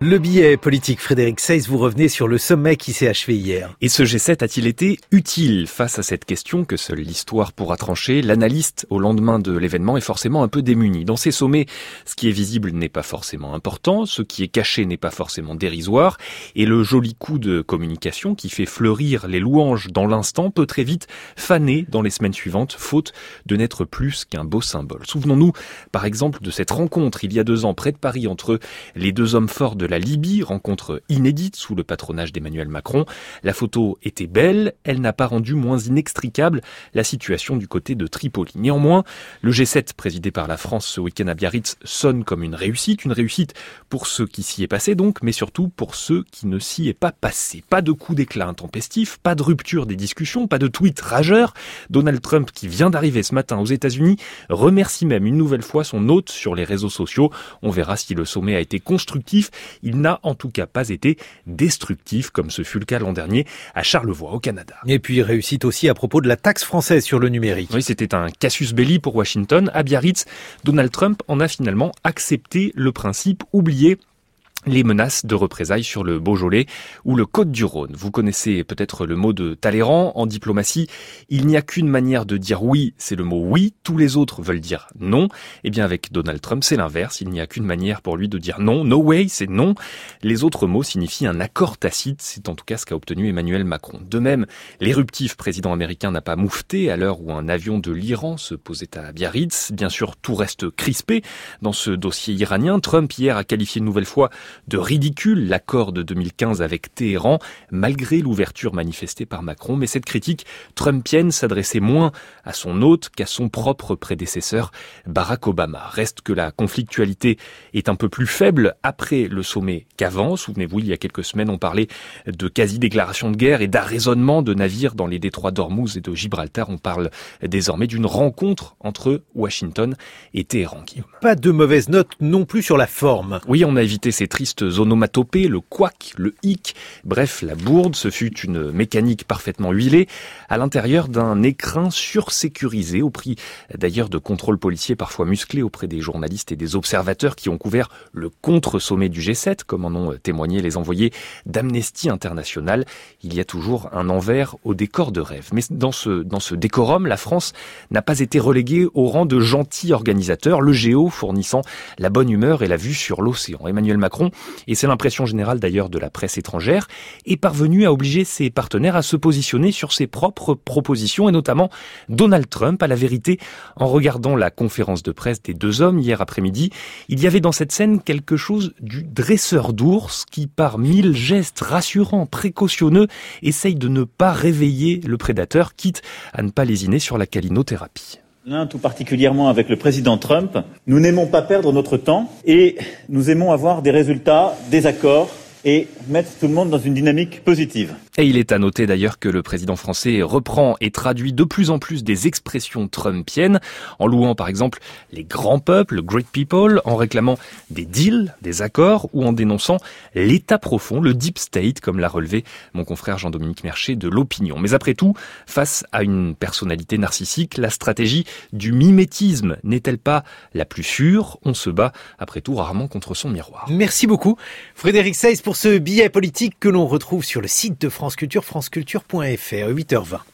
Le billet politique, Frédéric Seyss, vous revenez sur le sommet qui s'est achevé hier. Et ce G7 a-t-il été utile face à cette question que seule l'histoire pourra trancher? L'analyste, au lendemain de l'événement, est forcément un peu démuni. Dans ces sommets, ce qui est visible n'est pas forcément important, ce qui est caché n'est pas forcément dérisoire, et le joli coup de communication qui fait fleurir les louanges dans l'instant peut très vite faner dans les semaines suivantes, faute de n'être plus qu'un beau symbole. Souvenons-nous, par exemple, de cette rencontre il y a 2 ans près de Paris entre les 2 hommes forts de la Libye, rencontre inédite sous le patronage d'Emmanuel Macron. La photo était belle, elle n'a pas rendu moins inextricable la situation du côté de Tripoli. Néanmoins, le G7 présidé par la France ce week-end à Biarritz sonne comme une réussite pour ceux qui s'y est passé donc, mais surtout pour ceux qui ne s'y est pas passé. Pas de coup d'éclat intempestif, pas de rupture des discussions, pas de tweet rageur. Donald Trump, qui vient d'arriver ce matin aux États-Unis, remercie même une nouvelle fois son hôte sur les réseaux sociaux. On verra si le sommet a été constructif. Il n'a en tout cas pas été destructif, comme ce fut le cas l'an dernier à Charlevoix, au Canada. Et puis réussite aussi à propos de la taxe française sur le numérique. Oui, c'était un casus belli pour Washington. À Biarritz, Donald Trump en a finalement accepté le principe, oublié les menaces de représailles sur le Beaujolais ou le Côte-du-Rhône. Vous connaissez peut-être le mot de Talleyrand. En diplomatie, il n'y a qu'une manière de dire oui, c'est le mot oui. Tous les autres veulent dire non. Eh bien, avec Donald Trump, c'est l'inverse. Il n'y a qu'une manière pour lui de dire non. No way, c'est non. Les autres mots signifient un accord tacite. C'est en tout cas ce qu'a obtenu Emmanuel Macron. De même, l'éruptif président américain n'a pas moufté à l'heure où un avion de l'Iran se posait à Biarritz. Bien sûr, tout reste crispé dans ce dossier iranien. Trump, hier, a qualifié une nouvelle fois de ridicule l'accord de 2015 avec Téhéran, malgré l'ouverture manifestée par Macron. Mais cette critique trumpienne s'adressait moins à son hôte qu'à son propre prédécesseur, Barack Obama. Reste que la conflictualité est un peu plus faible après le sommet qu'avant. Souvenez-vous, il y a quelques semaines, on parlait de quasi-déclaration de guerre et d'arraisonnement de navires dans les détroits d'Ormuz et de Gibraltar. On parle désormais d'une rencontre entre Washington et Téhéran. Pas de mauvaise note non plus sur la forme. Oui, on a évité ces tristes onomatopées, le couac, le hic, bref, la bourde. Ce fut une mécanique parfaitement huilée à l'intérieur d'un écrin sursécurisé, au prix d'ailleurs de contrôles policiers parfois musclés auprès des journalistes et des observateurs qui ont couvert le contre-sommet du G7, comme en ont témoigné les envoyés d'Amnesty International. Il y a toujours un envers au décor de rêve. Mais dans ce décorum, la France n'a pas été reléguée au rang de gentil organisateur, le Géo fournissant la bonne humeur et la vue sur l'océan. Emmanuel Macron, et c'est l'impression générale d'ailleurs de la presse étrangère, est parvenu à obliger ses partenaires à se positionner sur ses propres propositions, et notamment Donald Trump. À la vérité, en regardant la conférence de presse des 2 hommes hier après-midi, il y avait dans cette scène quelque chose du dresseur d'ours qui, par 1000 gestes rassurants, précautionneux, essaye de ne pas réveiller le prédateur, quitte à ne pas lésiner sur la calinothérapie. L'un tout particulièrement avec le président Trump, nous n'aimons pas perdre notre temps et nous aimons avoir des résultats, des accords et mettre tout le monde dans une dynamique positive. Et il est à noter d'ailleurs que le président français reprend et traduit de plus en plus des expressions trumpiennes, en louant par exemple les grands peuples, le great people, en réclamant des deals, des accords, ou en dénonçant l'état profond, le deep state, comme l'a relevé mon confrère Jean-Dominique Merchet de l'Opinion. Mais après tout, face à une personnalité narcissique, la stratégie du mimétisme n'est-elle pas la plus sûre? On se bat après tout rarement contre son miroir. Merci beaucoup Frédéric Seyss pour ce billet politique que l'on retrouve sur le site de France Culture, franceculture.fr, 8h20.